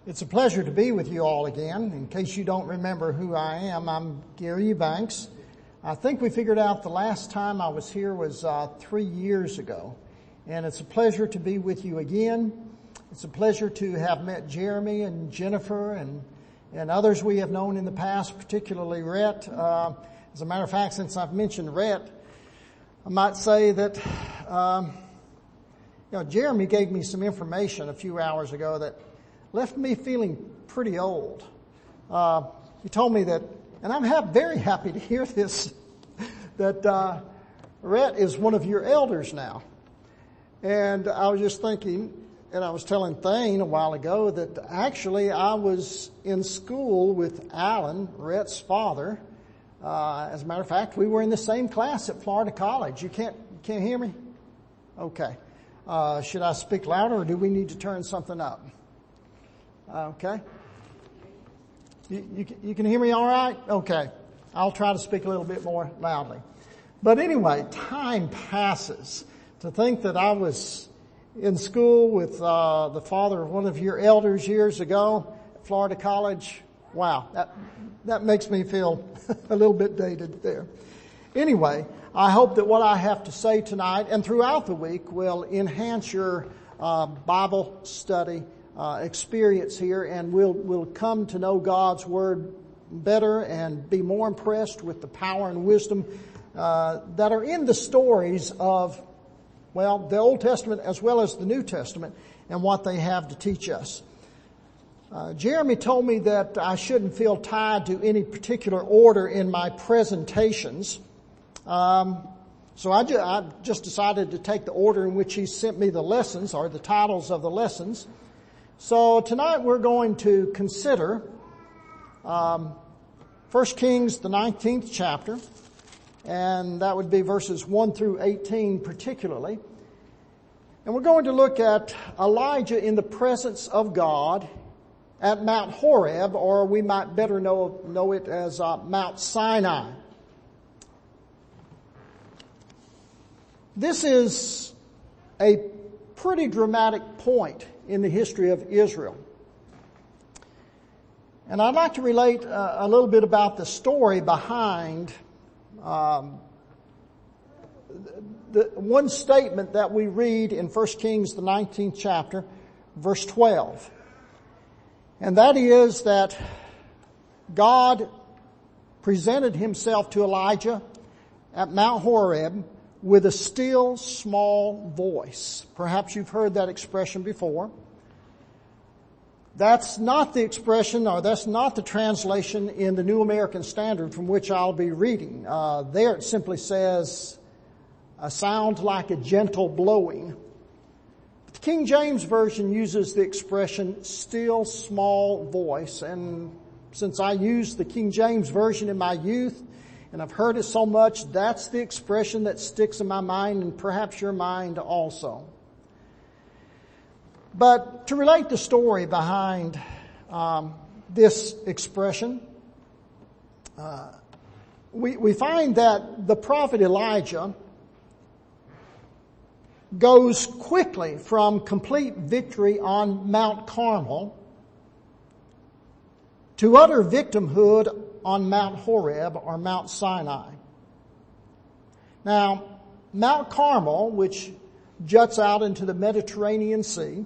It's a pleasure to be with you all again. In case you don't remember who I am, I'm Gary Eubanks. I think we figured out the last time I was here was 3 years ago. And it's a pleasure to be with you again. It's a pleasure to have met Jeremy and Jennifer and others we have known in the past, particularly Rhett. As a matter of fact, since I've mentioned Rhett, I might say that Jeremy gave me some information a few hours ago that left me feeling pretty old. He told me that, and I'm very happy to hear this, that Rhett is one of your elders now. And I was just thinking, and I was telling Thane a while ago that actually I was in school with Alan, Rhett's father. As a matter of fact, we were in the same class at Florida College. You can't hear me? Okay. Should I speak louder or do we need to turn something up? Okay. You can hear me all right? Okay. I'll try to speak a little bit more loudly. But anyway, time passes. To think that I was in school with the father of one of your elders years ago at Florida College, wow, that makes me feel a little bit dated there. Anyway, I hope that what I have to say tonight and throughout the week will enhance your Bible study experience here, and we'll come to know God's Word better and be more impressed with the power and wisdom that are in the stories of, well, the Old Testament as well as the New Testament and what they have to teach us. Jeremy told me that I shouldn't feel tied to any particular order in my presentations. So I just decided to take the order in which he sent me the lessons or the titles of the lessons. So tonight we're going to consider 1 Kings, the 19th chapter, and that would be verses 1 through 18 particularly. And we're going to look at Elijah in the presence of God at Mount Horeb, or we might better know it as Mount Sinai. This is a pretty dramatic point in the history of Israel. And I'd like to relate a little bit about the story behind the one statement that we read in 1 Kings, the 19th chapter, verse 12. And that is that God presented himself to Elijah at Mount Horeb with a still small voice. Perhaps you've heard that expression before. That's not the expression, or that's not the translation in the New American Standard from which I'll be reading. There it simply says, a sound like a gentle blowing. The King James Version uses the expression still small voice, and since I used the King James Version in my youth, and I've heard it so much, that's the expression that sticks in my mind and perhaps your mind also. But to relate the story behind this expression, we find that the prophet Elijah goes quickly from complete victory on Mount Carmel to utter victimhood on Mount Horeb or Mount Sinai. Now, Mount Carmel, which juts out into the Mediterranean Sea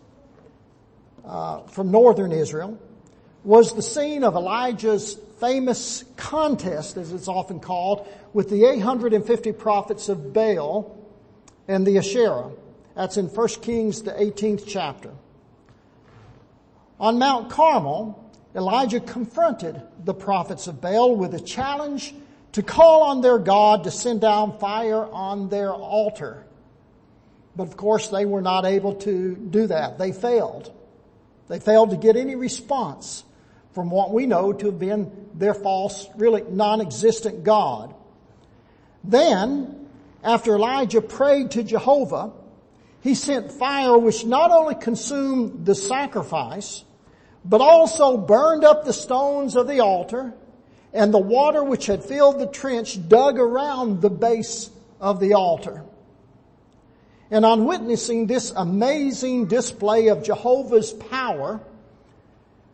from northern Israel, was the scene of Elijah's famous contest, as it's often called, with the 850 prophets of Baal and the Asherah. That's in 1 Kings, the 18th chapter. On Mount Carmel, Elijah confronted the prophets of Baal with a challenge to call on their God to send down fire on their altar. But of course, they were not able to do that. They failed. They failed to get any response from what we know to have been their false, really non-existent God. Then, after Elijah prayed to Jehovah, he sent fire which not only consumed the sacrifice, but also burned up the stones of the altar and the water which had filled the trench dug around the base of the altar. And on witnessing this amazing display of Jehovah's power,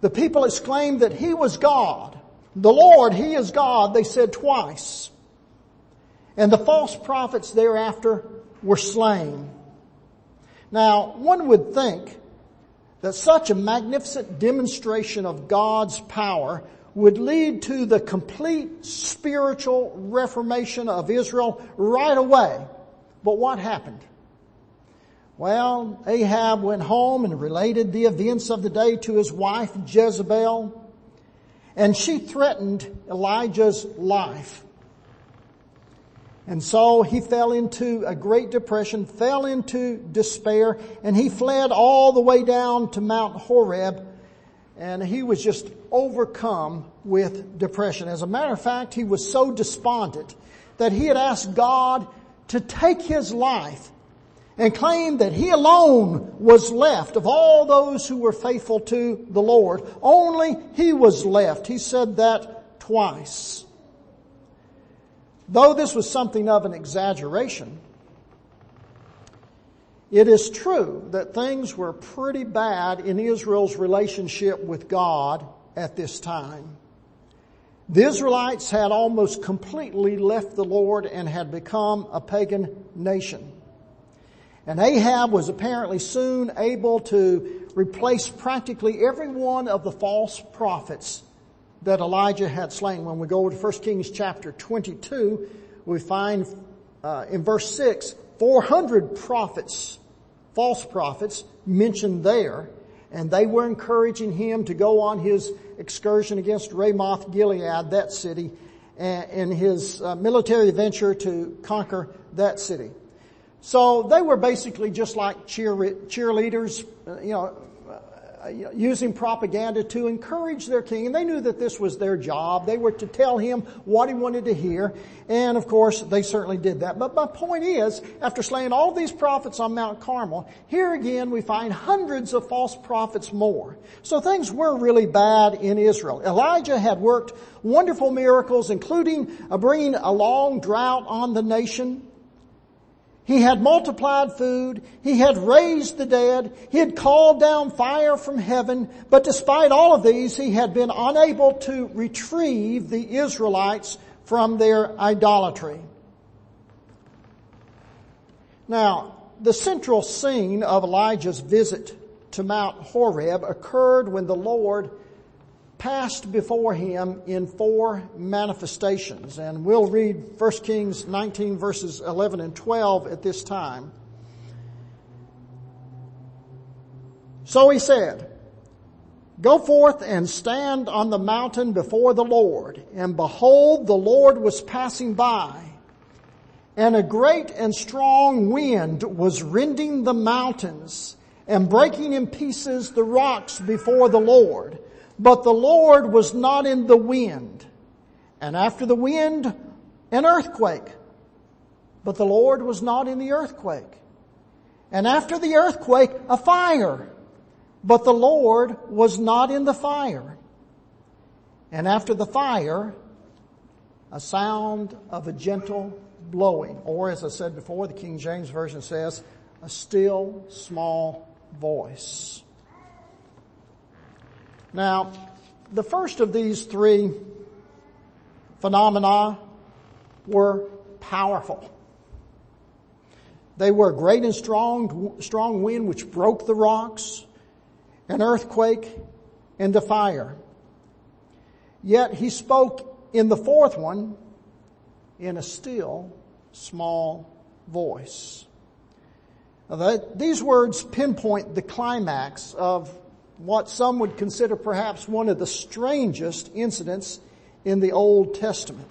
The people exclaimed that He was God. The Lord, He is God, they said twice. And the false prophets thereafter were slain. Now, one would think that such a magnificent demonstration of God's power would lead to the complete spiritual reformation of Israel right away. But what happened? Well, Ahab went home and related the events of the day to his wife Jezebel, and she threatened Elijah's life. And so he fell into a great depression, fell into despair, and he fled all the way down to Mount Horeb, and he was just overcome with depression. As a matter of fact, he was so despondent that he had asked God to take his life and claimed that he alone was left of all those who were faithful to the Lord. Only he was left. He said that twice. Though this was something of an exaggeration, it is true that things were pretty bad in Israel's relationship with God at this time. The Israelites had almost completely left the Lord and had become a pagan nation. And Ahab was apparently soon able to replace practically every one of the false prophets that Elijah had slain. When we go over to 1 Kings chapter 22, we find in verse 6, 400 prophets, false prophets, mentioned there. And they were encouraging him to go on his excursion against Ramoth Gilead, that city, and his military venture to conquer that city. So they were basically just like cheerleaders, using propaganda to encourage their king. And they knew that this was their job. They were to tell him what he wanted to hear. And of course, they certainly did that. But my point is, after slaying all these prophets on Mount Carmel, here again we find hundreds of false prophets more. So things were really bad in Israel. Elijah had worked wonderful miracles, including bringing a long drought on the nation. He had multiplied food. He had raised the dead. He had called down fire from heaven. But despite all of these, he had been unable to retrieve the Israelites from their idolatry. Now, the central scene of Elijah's visit to Mount Horeb occurred when the Lord passed before him in 4 manifestations. And we'll read 1 Kings 19 verses 11 and 12 at this time. So he said, "Go forth and stand on the mountain before the Lord. And behold, the Lord was passing by. And a great and strong wind was rending the mountains and breaking in pieces the rocks before the Lord. But the Lord was not in the wind. And after the wind, an earthquake. But the Lord was not in the earthquake. And after the earthquake, a fire. But the Lord was not in the fire. And after the fire, a sound of a gentle blowing. Or, as I said before, the King James Version says, a still small voice." Now, the first of these 3 phenomena were powerful. They were a great and strong wind which broke the rocks, an earthquake, and a fire. Yet he spoke in the 4th one in a still small voice. Now, these words pinpoint the climax of what some would consider perhaps one of the strangest incidents in the Old Testament.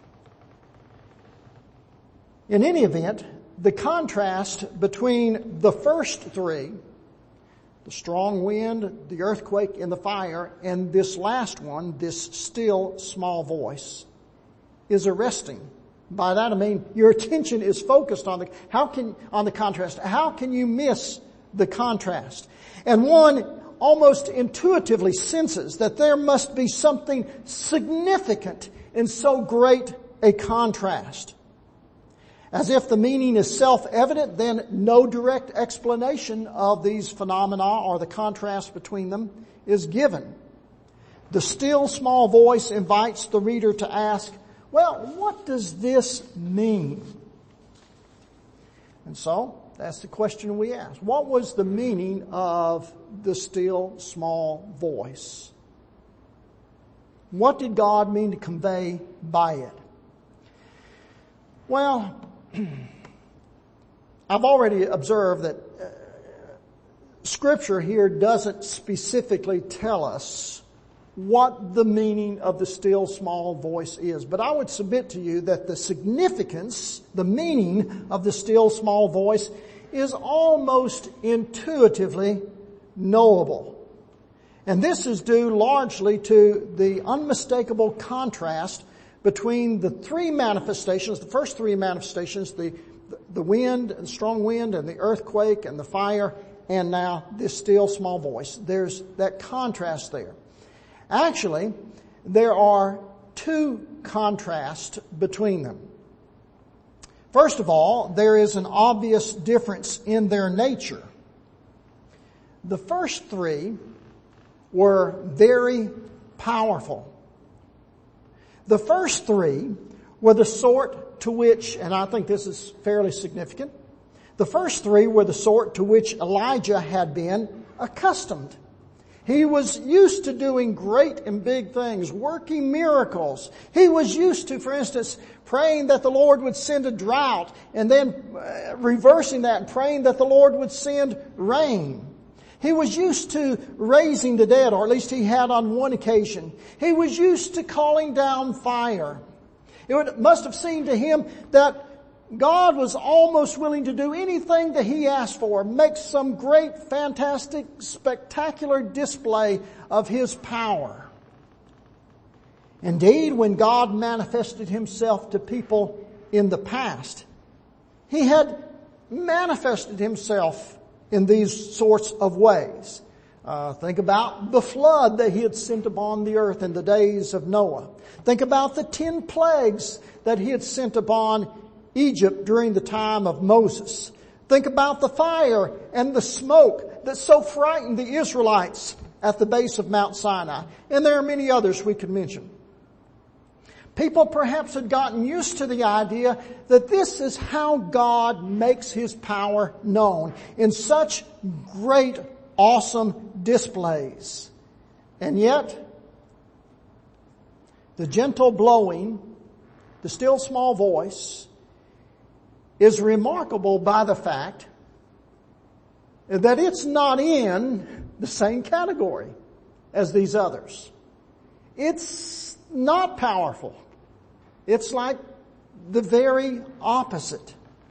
In any event, the contrast between the first 3, the strong wind, the earthquake, and the fire, and this last one, this still small voice, is arresting. By that I mean your attention is focused on the contrast. How can you miss the contrast? And one almost intuitively senses that there must be something significant in so great a contrast. As if the meaning is self-evident, then no direct explanation of these phenomena or the contrast between them is given. The still small voice invites the reader to ask, well, what does this mean? And so, that's the question we ask. What was the meaning of the still small voice? What did God mean to convey by it? Well, I've already observed that Scripture here doesn't specifically tell us what the meaning of the still small voice is. But I would submit to you that the significance, the meaning of the still small voice is almost intuitively knowable. And this is due largely to the unmistakable contrast between the three manifestations, the first three manifestations, the wind, the strong wind, and the earthquake, and the fire, and now this still small voice. There's that contrast there. Actually, there are two contrasts between them. First of all, there is an obvious difference in their nature. The first three were very powerful. The first three were the sort to which, and I think this is fairly significant, the first three were the sort to which Elijah had been accustomed. He was used to doing great and big things, working miracles. He was used to, for instance, praying that the Lord would send a drought and then reversing that and praying that the Lord would send rain. He was used to raising the dead, or at least he had on one occasion. He was used to calling down fire. It must have seemed to him that God was almost willing to do anything that he asked for, make some great, fantastic, spectacular display of his power. Indeed, when God manifested himself to people in the past, he had manifested himself in these sorts of ways. Think about the flood that he had sent upon the earth in the days of Noah. Think about the 10 plagues that he had sent upon Egypt during the time of Moses. Think about the fire and the smoke that so frightened the Israelites at the base of Mount Sinai. And there are many others we could mention. People perhaps had gotten used to the idea that this is how God makes His power known in such great, awesome displays. And yet, the gentle blowing, the still small voice, is remarkable by the fact that it's not in the same category as these others. It's not powerful. It's like the very opposite.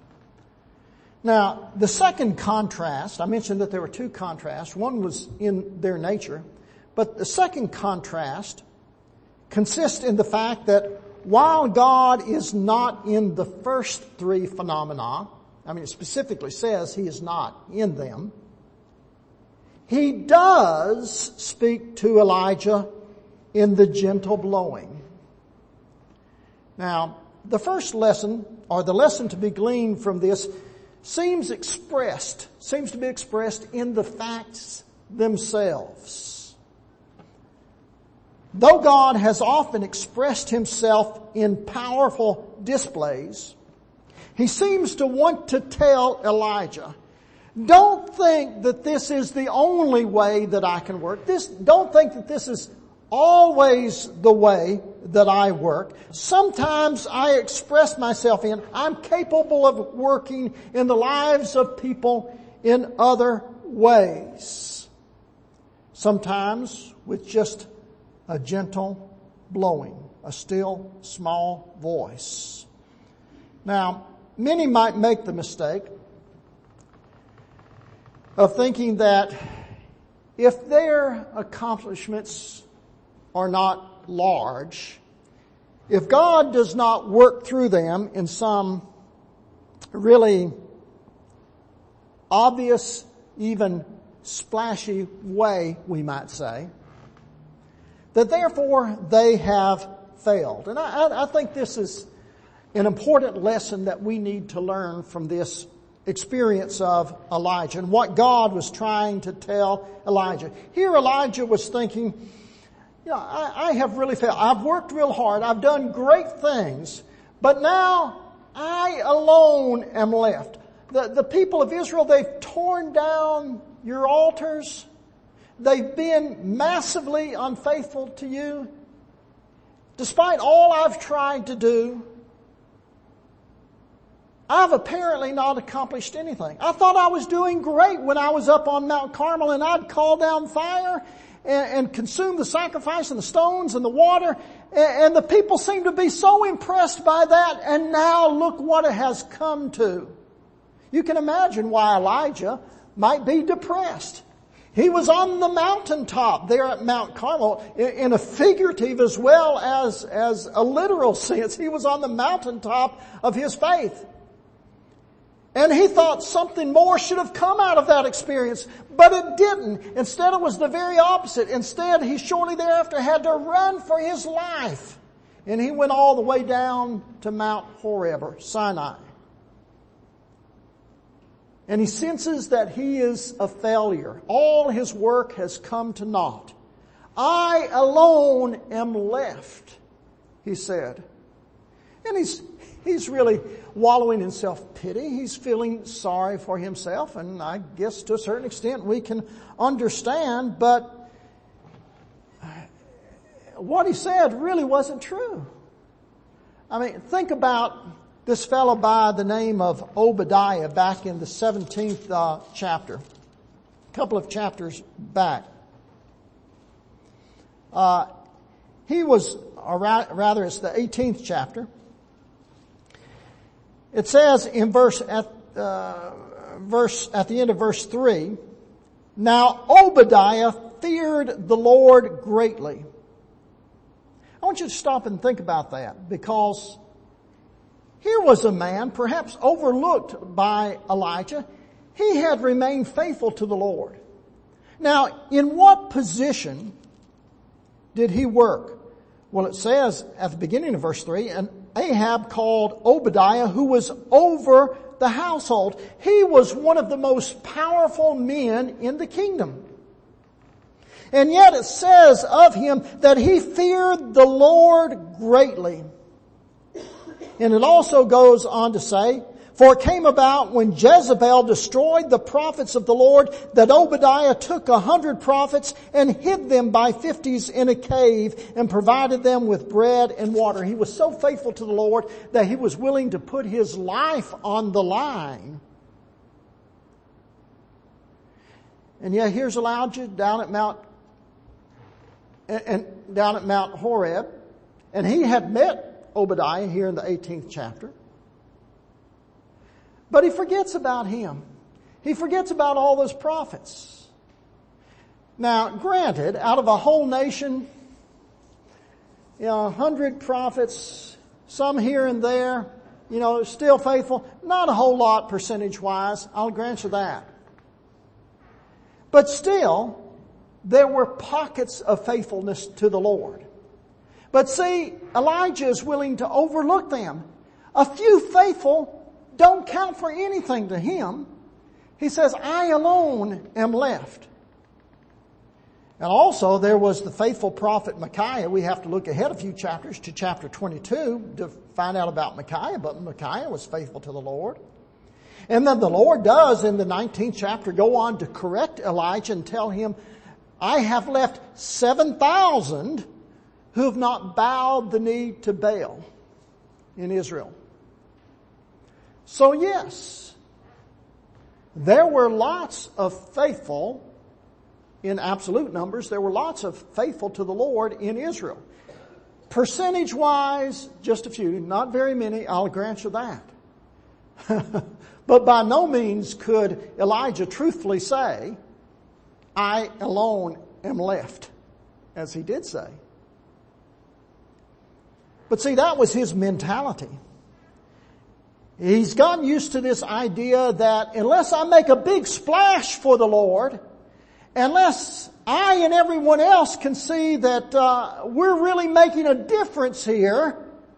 Now, the second contrast, I mentioned that there were two contrasts. One was in their nature, but the second contrast consists in the fact that while God is not in the first three phenomena, it specifically says He is not in them, He does speak to Elijah in the gentle blowing. Now, the first lesson, or the lesson to be gleaned from this, seems to be expressed in the facts themselves. Though God has often expressed Himself in powerful displays, He seems to want to tell Elijah, don't think that this is the only way that I can work. Don't think that this is always the way that I work. Sometimes I express myself I'm capable of working in the lives of people in other ways. Sometimes with just a gentle blowing, a still small voice. Now, many might make the mistake of thinking that if their accomplishments are not large, if God does not work through them in some really obvious, even splashy way, we might say, that therefore they have failed. And I think this is an important lesson that we need to learn from this experience of Elijah and what God was trying to tell Elijah. Here Elijah was thinking, I have really failed. I've worked real hard. I've done great things. But now I alone am left. The people of Israel, they've torn down your altars. They've been massively unfaithful to you. Despite all I've tried to do, I've apparently not accomplished anything. I thought I was doing great when I was up on Mount Carmel and I'd call down fire and consume the sacrifice and the stones and the water. And the people seem to be so impressed by that. And now look what it has come to. You can imagine why Elijah might be depressed. He was on the mountaintop there at Mount Carmel in a figurative as well as a literal sense. He was on the mountaintop of his faith. And he thought something more should have come out of that experience, but it didn't. Instead, it was the very opposite. Instead, he shortly thereafter had to run for his life. And he went all the way down to Mount Horeb, or Sinai. And he senses that he is a failure. All his work has come to naught. I alone am left, he said. And he's really wallowing in self-pity. He's feeling sorry for himself, and I guess to a certain extent we can understand, but what he said really wasn't true. I mean, think about this fellow by the name of Obadiah back in the 17th chapter, a couple of chapters back. He was, or rather it's the 18th chapter. It says in at the end of verse 3, now Obadiah feared the Lord greatly. I want you to stop and think about that, because here was a man, perhaps overlooked by Elijah. He had remained faithful to the Lord. Now, in what position did he work? Well, it says at the beginning of verse 3, and Ahab called Obadiah, who was over the household. He was one of the most powerful men in the kingdom. And yet it says of him that he feared the Lord greatly. And it also goes on to say, for it came about when Jezebel destroyed the prophets of the Lord that Obadiah took 100 prophets and hid them by 50s in a cave and provided them with bread and water. He was so faithful to the Lord that he was willing to put his life on the line. And yet here's Elijah down at Mount Horeb, and he had met Obadiah here in the 18th chapter. But he forgets about him. He forgets about all those prophets. Now, granted, out of a whole nation, 100 prophets, some here and there, still faithful. Not a whole lot percentage-wise. I'll grant you that. But still, there were pockets of faithfulness to the Lord. But see, Elijah is willing to overlook them. A few faithful don't count for anything to him. He says, I alone am left. And also there was the faithful prophet Micaiah. We have to look ahead a few chapters to chapter 22 to find out about Micaiah, but Micaiah was faithful to the Lord. And then the Lord does in the 19th chapter go on to correct Elijah and tell him, I have left 7,000 who have not bowed the knee to Baal in Israel. So yes, there were lots of faithful, in absolute numbers, there were lots of faithful to the Lord in Israel. Percentage-wise, just a few, not very many, I'll grant you that. But by no means could Elijah truthfully say, I alone am left, as he did say. But see, that was his mentality. He's gotten used to this idea that unless I make a big splash for the Lord, unless I and everyone else can see that we're really making a difference here,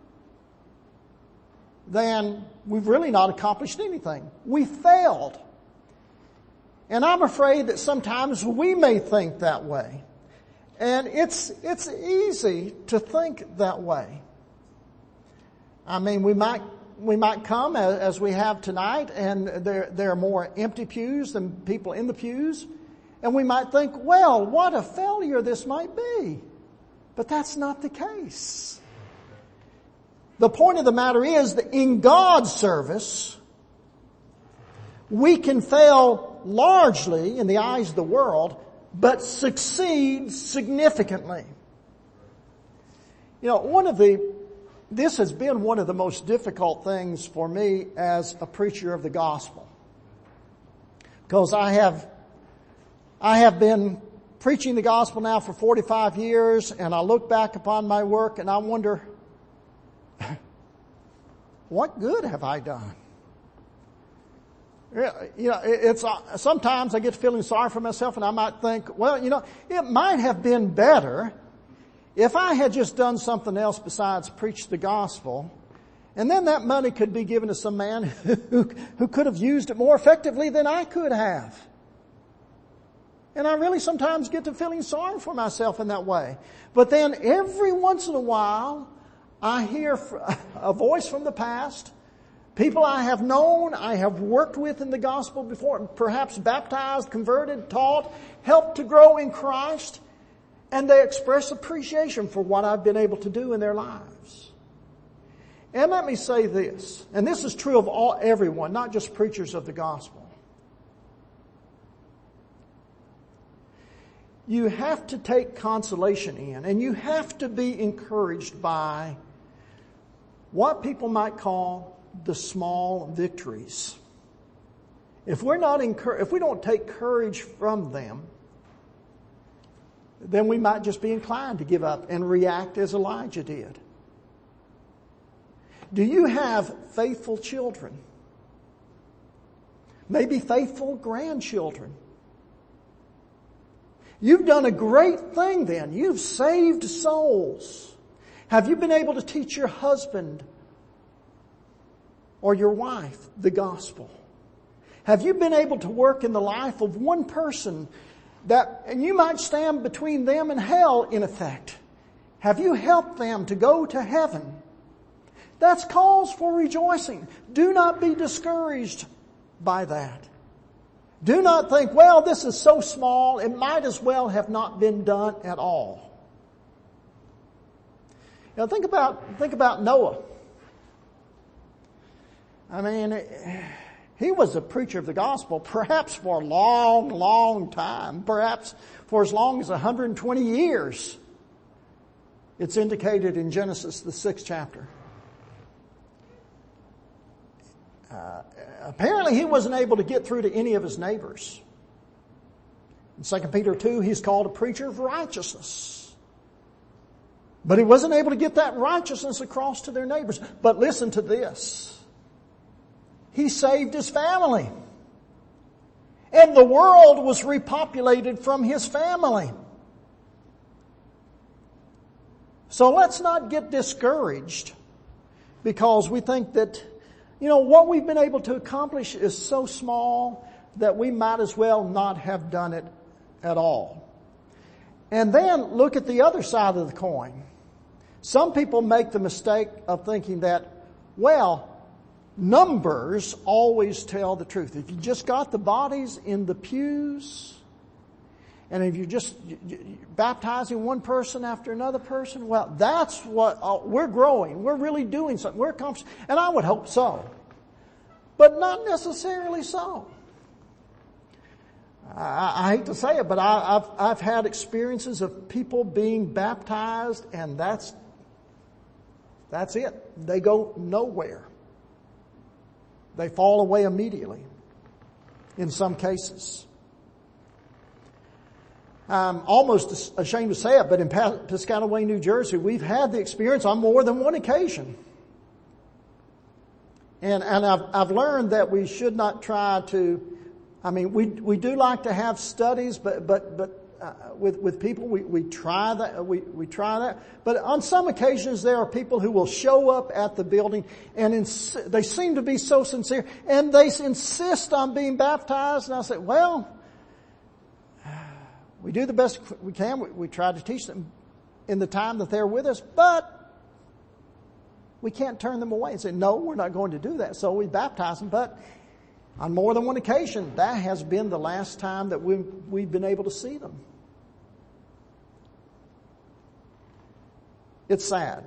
then we've really not accomplished anything. We failed. And I'm afraid that sometimes we may think that way. And it's easy to think that way. I mean, we might come as we have tonight, and there are more empty pews than people in the pews. And we might think, well, what a failure this might be. But that's not the case. The point of the matter is that in God's service, we can fail largely in the eyes of the world, but succeed significantly. You know, this has been one of the most difficult things for me as a preacher of the gospel. Because I have been preaching the gospel now for 45 years, and I look back upon my work and I wonder, what good have I done? You know, sometimes I get feeling sorry for myself, and I might think, well, you know, it might have been better if I had just done something else besides preach the gospel, and then that money could be given to some man who could have used it more effectively than I could have. And I really sometimes get to feeling sorry for myself in that way. But then every once in a while, I hear a voice from the past, people I have known, I have worked with in the gospel before, perhaps baptized, converted, taught, helped to grow in Christ, and they express appreciation for what I've been able to do in their lives. And let me say this, and this is true of everyone, not just preachers of the gospel. You have to take consolation in, and you have to be encouraged by what people might call the small victories. If we don't take courage from them, then we might just be inclined to give up and react as Elijah did. Do you have faithful children? Maybe faithful grandchildren? You've done a great thing then. You've saved souls. Have you been able to teach your husband or your wife the gospel? Have you been able to work in the life of one person and you might stand between them and hell in effect? Have you helped them to go to heaven? That's cause for rejoicing. Do not be discouraged by that. Do not think, well, this is so small, it might as well have not been done at all. Now think about Noah. I mean, he was a preacher of the gospel, perhaps for a long, long time, perhaps for as long as 120 years. It's indicated in Genesis, the 6th chapter. Apparently he wasn't able to get through to any of his neighbors. In 2 Peter 2, he's called a preacher of righteousness. But he wasn't able to get that righteousness across to their neighbors. But listen to this. He saved his family. And the world was repopulated from his family. So let's not get discouraged because we think that, you know, what we've been able to accomplish is so small that we might as well not have done it at all. And then look at the other side of the coin. Some people make the mistake of thinking that, well, numbers always tell the truth. If you just got the bodies in the pews, and if you're just baptizing one person after another person, well, that's what we're growing. We're really doing something. We're accomplishing, and I would hope so, but not necessarily so. I hate to say it, but I've had experiences of people being baptized, and that's it. They go nowhere. They fall away immediately in some cases. I'm almost ashamed to say it, but in Piscataway, New Jersey, we've had the experience on more than one occasion. And I've learned that we should not try to, I mean, we do like to have studies, but with people, we try that, we try that. But on some occasions, there are people who will show up at the building and they seem to be so sincere and they insist on being baptized. And I say, well, We do the best we can. We try to teach them in the time that they're with us, but we can't turn them away and say, no, we're not going to do that. So we baptize them, but on more than one occasion, that has been the last time that we've been able to see them. It's sad.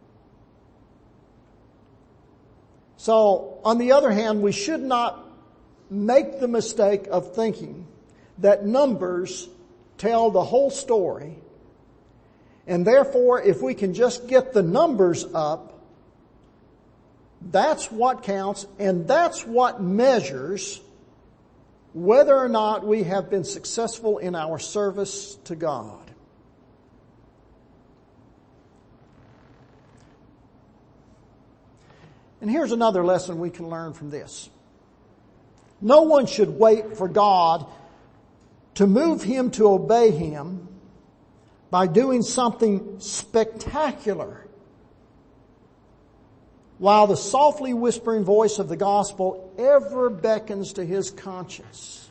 So, on the other hand, we should not make the mistake of thinking that numbers tell the whole story, and therefore, if we can just get the numbers up, that's what counts, and that's what measures whether or not we have been successful in our service to God. And here's another lesson we can learn from this. No one should wait for God to move him to obey him by doing something spectacular, while the softly whispering voice of the gospel ever beckons to his conscience.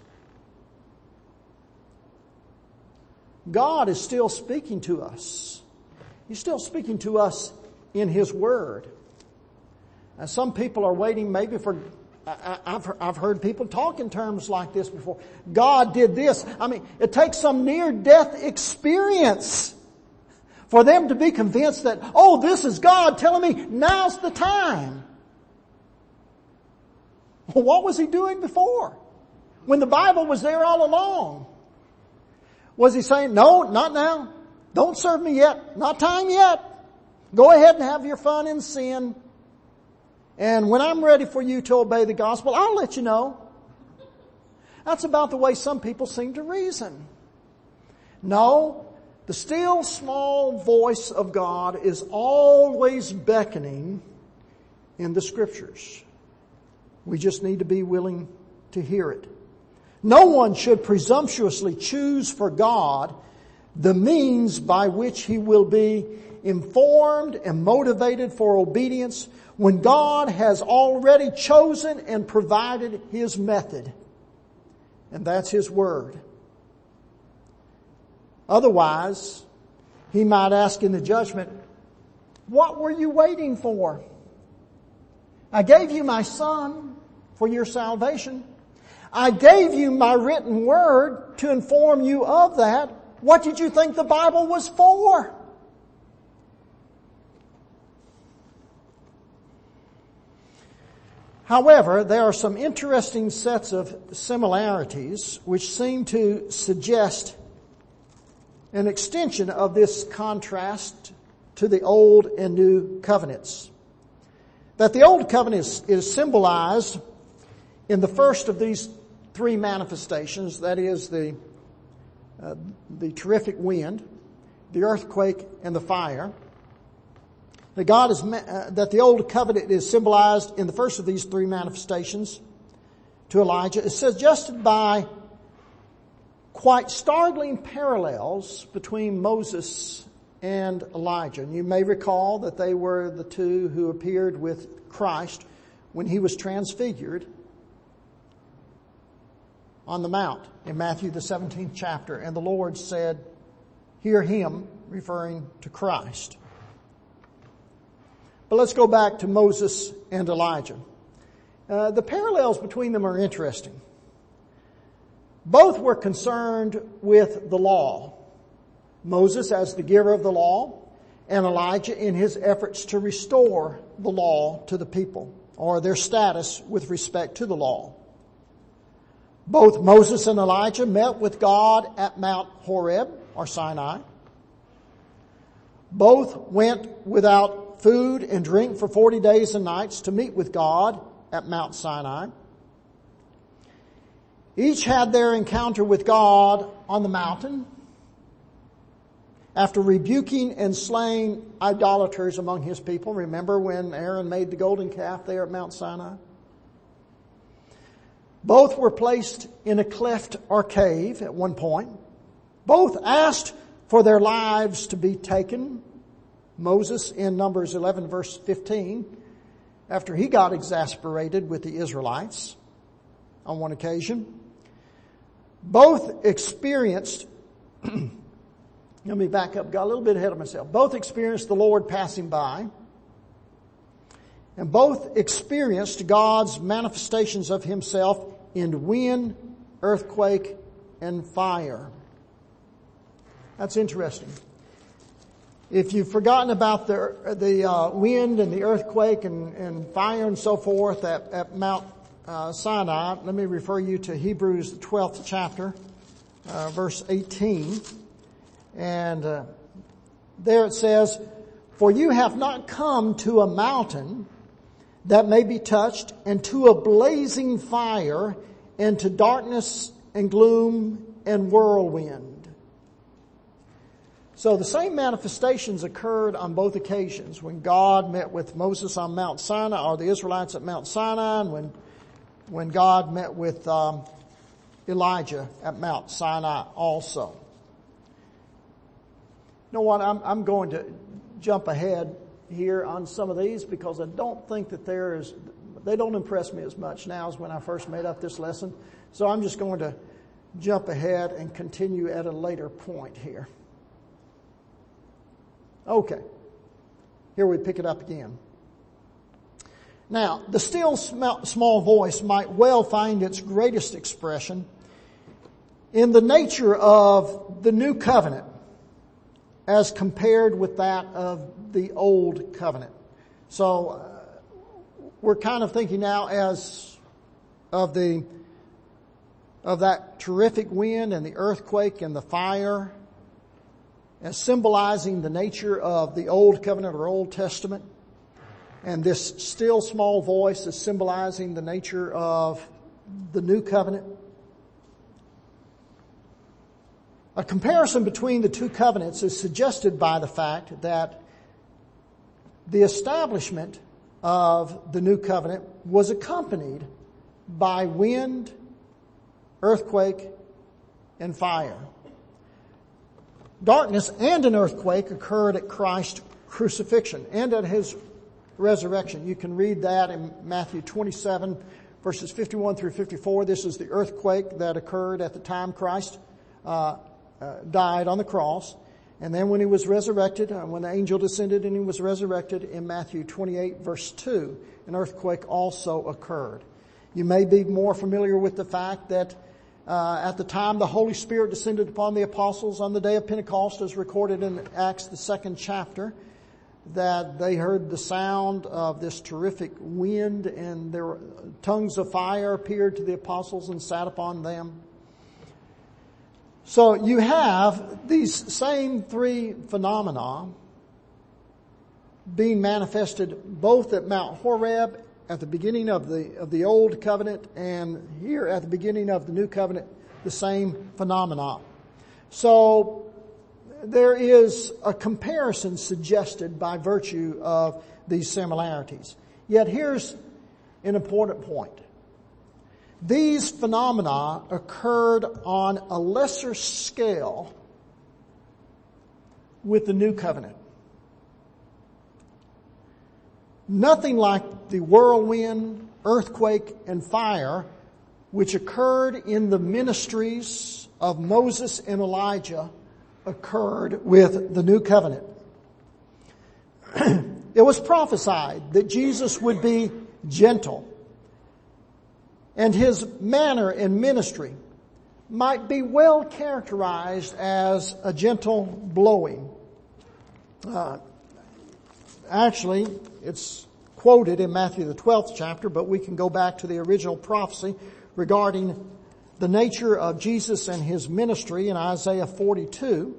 God is still speaking to us. He's still speaking to us in His Word. And some people are waiting maybe for, I've heard people talk in terms like this before. God did this. I mean, it takes some near-death experience for them to be convinced that, oh, this is God telling me now's the time. Well, what was He doing before? When the Bible was there all along. Was He saying, no, not now. Don't serve me yet. Not time yet. Go ahead and have your fun in sin. And when I'm ready for you to obey the gospel, I'll let you know. That's about the way some people seem to reason. No, the still small voice of God is always beckoning in the Scriptures. We just need to be willing to hear it. No one should presumptuously choose for God the means by which he will be informed and motivated for obedience when God has already chosen and provided His method. And that's His Word. Otherwise, He might ask in the judgment, what were you waiting for? I gave you my Son for your salvation. I gave you my written Word to inform you of that. What did you think the Bible was for? However, there are some interesting sets of similarities which seem to suggest an extension of this contrast to the Old and New Covenants. That the Old Covenant is symbolized in the first of these three manifestations, that is the terrific wind, the earthquake, and the fire. That the Old Covenant is symbolized in the first of these three manifestations to Elijah is suggested by quite startling parallels between Moses and Elijah. And you may recall that they were the two who appeared with Christ when He was transfigured on the mount in Matthew the 17th chapter. And the Lord said, "Hear him," referring to Christ. But let's go back to Moses and Elijah. The parallels between them are interesting. Both were concerned with the law. Moses as the giver of the law, and Elijah in his efforts to restore the law to the people, or their status with respect to the law. Both Moses and Elijah met with God at Mount Horeb, or Sinai. Both went without food and drink for 40 days and nights to meet with God at Mount Sinai. Each had their encounter with God on the mountain after rebuking and slaying idolaters among His people. Remember when Aaron made the golden calf there at Mount Sinai? Both were placed in a cleft or cave at one point. Both asked for their lives to be taken. Moses in Numbers 11 verse 15, after he got exasperated with the Israelites on one occasion. Both experienced let me back up, got a little bit ahead of myself. Both experienced the Lord passing by, and both experienced God's manifestations of Himself in wind, earthquake, and fire. That's interesting. If you've forgotten about the wind and the earthquake and fire and so forth at Mount Sinai, let me refer you to Hebrews, the 12th chapter, verse 18. And there it says, "For you have not come to a mountain that may be touched, and to a blazing fire, and to darkness and gloom and whirlwind." So the same manifestations occurred on both occasions. When God met with Moses on Mount Sinai, or the Israelites at Mount Sinai, and when God met with Elijah at Mount Sinai also. You know what? I'm going to jump ahead here on some of these because I don't think that they don't impress me as much now as when I first made up this lesson. So I'm just going to jump ahead and continue at a later point here. Okay. Here we pick it up again. Now, the still small voice might well find its greatest expression in the nature of the new covenant as compared with that of the old covenant. So we're kind of thinking now as of that terrific wind and the earthquake and the fire as symbolizing the nature of the old covenant or Old Testament. And this still small voice is symbolizing the nature of the new covenant. A comparison between the two covenants is suggested by the fact that the establishment of the new covenant was accompanied by wind, earthquake, and fire. Darkness and an earthquake occurred at Christ's crucifixion and at His resurrection. You can read that in Matthew 27, verses 51 through 54. This is the earthquake that occurred at the time Christ died on the cross. And then when He was resurrected, when the angel descended and He was resurrected in Matthew 28, verse 2, an earthquake also occurred. You may be more familiar with the fact that at the time the Holy Spirit descended upon the apostles on the day of Pentecost, as recorded in Acts, the 2nd chapter, that they heard the sound of this terrific wind, and there were tongues of fire appeared to the apostles and sat upon them. So you have these same three phenomena being manifested both at Mount Horeb at the beginning of the Old Covenant, and here at the beginning of the New Covenant, the same phenomena. So there is a comparison suggested by virtue of these similarities. Yet here's an important point. These phenomena occurred on a lesser scale with the New Covenant. Nothing like the whirlwind, earthquake, and fire which occurred in the ministries of Moses and Elijah occurred with the New Covenant. It was prophesied that Jesus would be gentle, and His manner and ministry might be well characterized as a gentle blowing. Actually, it's quoted in Matthew the 12th chapter, but we can go back to the original prophecy regarding the nature of Jesus and His ministry in Isaiah 42.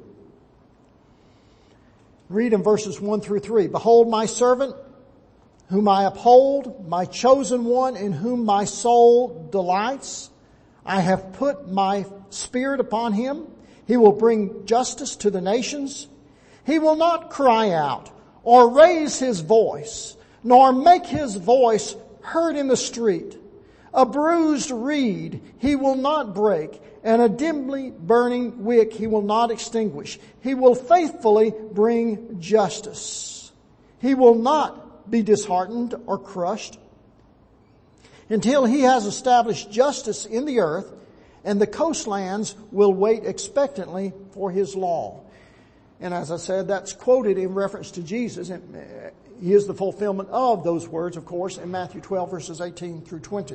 Read in verses 1 through 3. "Behold my servant, whom I uphold, my chosen one, in whom my soul delights. I have put my spirit upon him. He will bring justice to the nations. He will not cry out or raise his voice, nor make his voice heard in the street. A bruised reed he will not break, and a dimly burning wick he will not extinguish. He will faithfully bring justice. He will not be disheartened or crushed until He has established justice in the earth, and the coastlands will wait expectantly for His law. And as I said, that's quoted in reference to Jesus. And He is the fulfillment of those words, of course, in Matthew 12, verses 18 through 20.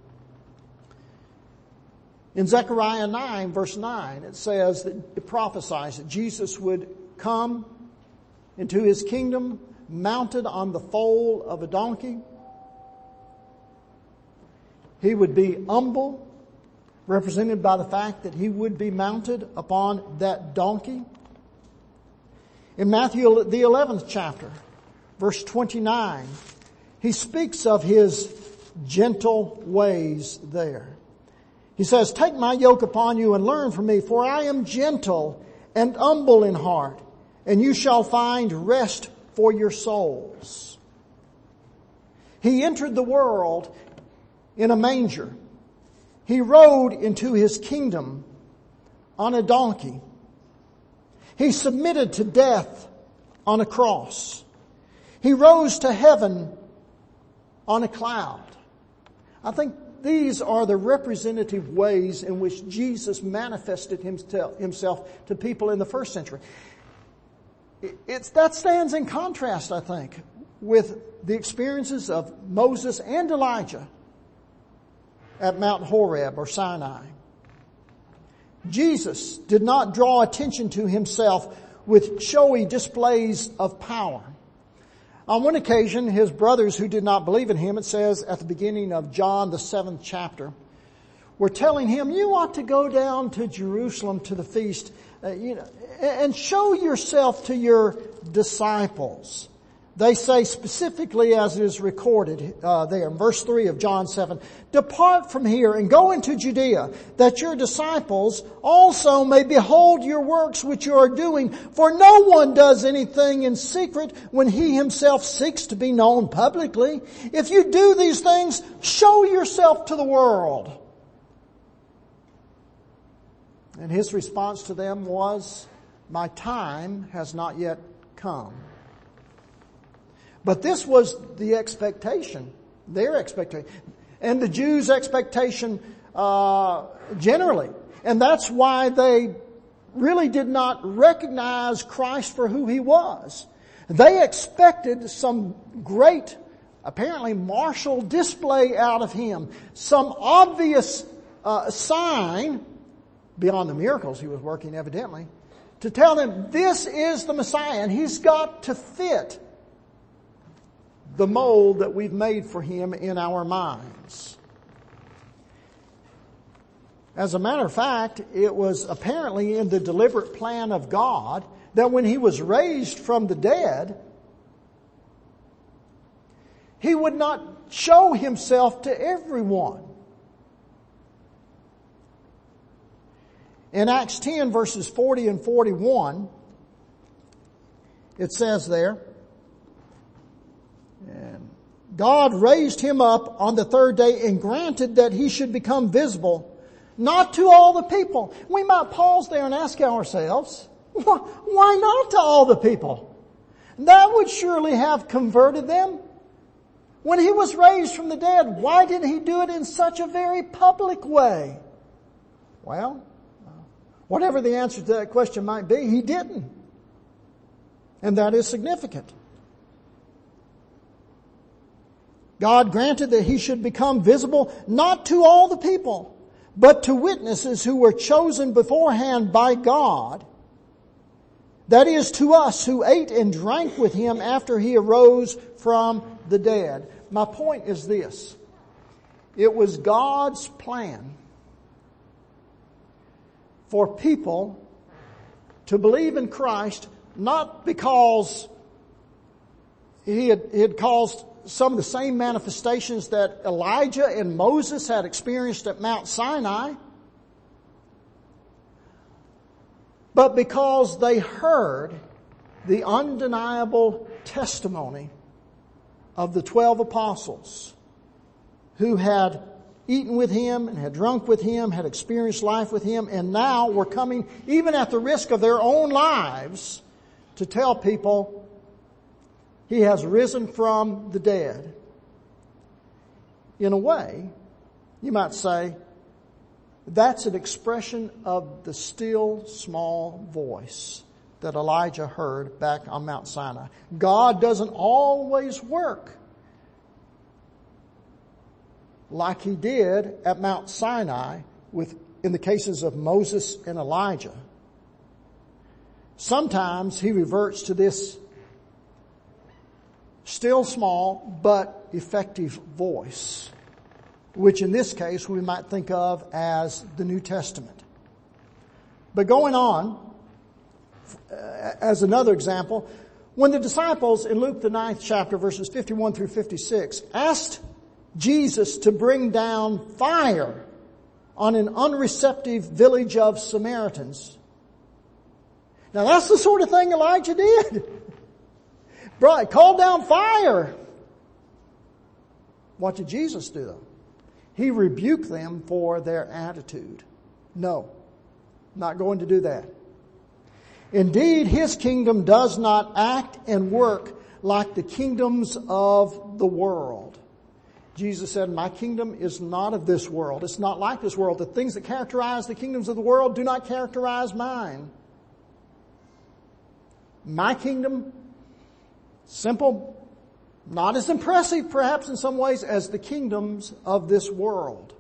In Zechariah 9, verse 9, it says that it prophesies that Jesus would come into His kingdom mounted on the foal of a donkey. He would be humble, represented by the fact that He would be mounted upon that donkey. In Matthew, the 11th chapter, verse 29, He speaks of His gentle ways there. He says, "Take my yoke upon you and learn from me, for I am gentle and humble in heart, and you shall find rest for your souls." He entered the world in a manger. He rode into His kingdom on a donkey. He submitted to death on a cross. He rose to heaven on a cloud. I think these are the representative ways in which Jesus manifested Himself to people in the first century. That stands in contrast, I think, with the experiences of Moses and Elijah at Mount Horeb or Sinai. Jesus did not draw attention to Himself with showy displays of power. On one occasion, His brothers who did not believe in Him, it says at the beginning of John, the 7th chapter, were telling Him, "You ought to go down to Jerusalem to the feast, and show yourself to your disciples." They say specifically, as it is recorded there in verse 3 of John 7, "Depart from here and go into Judea, that your disciples also may behold your works which you are doing. For no one does anything in secret when he himself seeks to be known publicly. If you do these things, show yourself to the world." And His response to them was, "My time has not yet come." But this was the expectation, their expectation, and the Jews' expectation generally. And that's why they really did not recognize Christ for who He was. They expected some great, apparently martial display out of Him, some obvious sign, beyond the miracles He was working evidently, to tell them this is the Messiah and He's got to fit the mold that we've made for Him in our minds. As a matter of fact, it was apparently in the deliberate plan of God that when He was raised from the dead, He would not show Himself to everyone. In Acts 10 verses 40 and 41, it says there, "And God raised Him up on the third day and granted that He should become visible, not to all the people." We might pause there and ask ourselves, why not to all the people? That would surely have converted them. When He was raised from the dead, why did He do it in such a very public way? Well, whatever the answer to that question might be, He didn't. And that is significant. God granted that He should become visible not to all the people, but to witnesses who were chosen beforehand by God. That is, to us who ate and drank with Him after He arose from the dead. My point is this. It was God's plan for people to believe in Christ, not because He had caused some of the same manifestations that Elijah and Moses had experienced at Mount Sinai, but because they heard the undeniable testimony of the 12 apostles who had eaten with Him and had drunk with Him, had experienced life with Him, and now were coming, even at the risk of their own lives, to tell people He has risen from the dead. In a way, you might say, That's an expression of the still small voice that Elijah heard back on Mount Sinai. God doesn't always work like He did at Mount Sinai in the cases of Moses and Elijah. Sometimes He reverts to this still small but effective voice, which in this case we might think of as the New Testament. But going on, as another example, when the disciples in Luke the 9th chapter verses 51 through 56 asked Jesus to bring down fire on an unreceptive village of Samaritans. Now that's the sort of thing Elijah did. Called down fire. What did Jesus do though? He rebuked them for their attitude. No, not going to do that. Indeed, His kingdom does not act and work like the kingdoms of the world. Jesus said, my kingdom is not of this world. It's not like this world. The things that characterize the kingdoms of the world do not characterize mine. My kingdom, simple, not as impressive perhaps in some ways as the kingdoms of this world.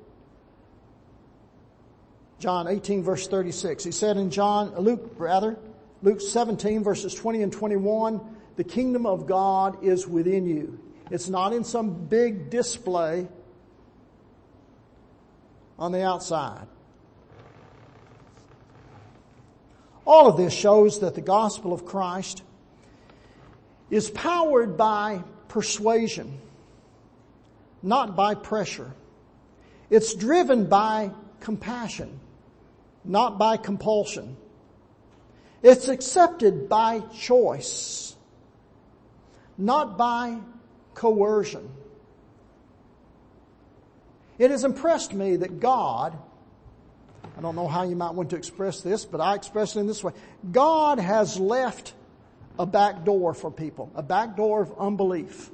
John 18 verse 36. He said in Luke 17 verses 20 and 21, the kingdom of God is within you. It's not in some big display on the outside. All of this shows that the gospel of Christ is powered by persuasion, not by pressure. It's driven by compassion, not by compulsion. It's accepted by choice, not by coercion. It has impressed me that God, I don't know how you might want to express this, but I express it in this way. God has left a back door for people, a back door of unbelief.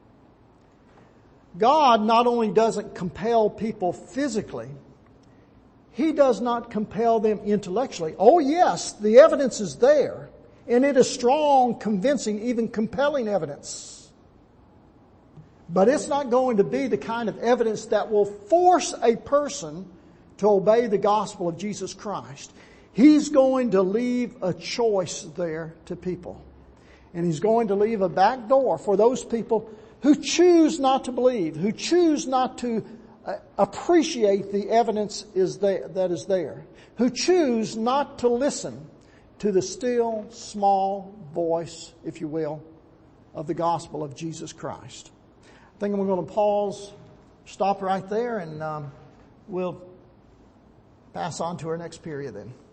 God not only doesn't compel people physically, He does not compel them intellectually. Oh yes, the evidence is there, and it is strong, convincing, even compelling evidence. But it's not going to be the kind of evidence that will force a person to obey the gospel of Jesus Christ. He's going to leave a choice there to people. And He's going to leave a back door for those people who choose not to believe, who choose not to appreciate the evidence that is there, who choose not to listen to the still small voice, if you will, of the gospel of Jesus Christ. I think we're going to stop right there, and we'll pass on to our next period then.